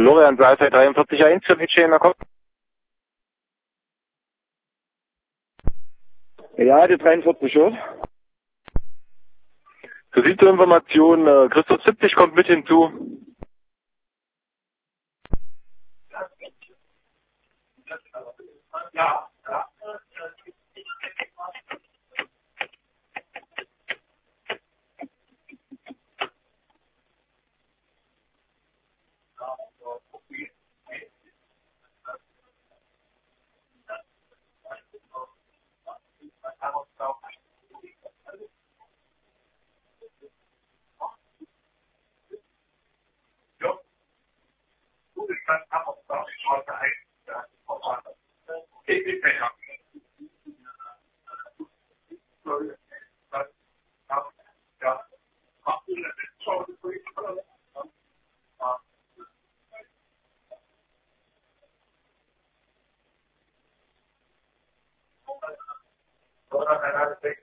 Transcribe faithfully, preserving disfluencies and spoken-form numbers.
Florian Saalzeit dreiundvierzig eins für Mitschäner kommt. Ja, die dreiundvierzig schon. Für Sie zur Information, äh, Christoph siebzig kommt mit hinzu. Ja. Ja.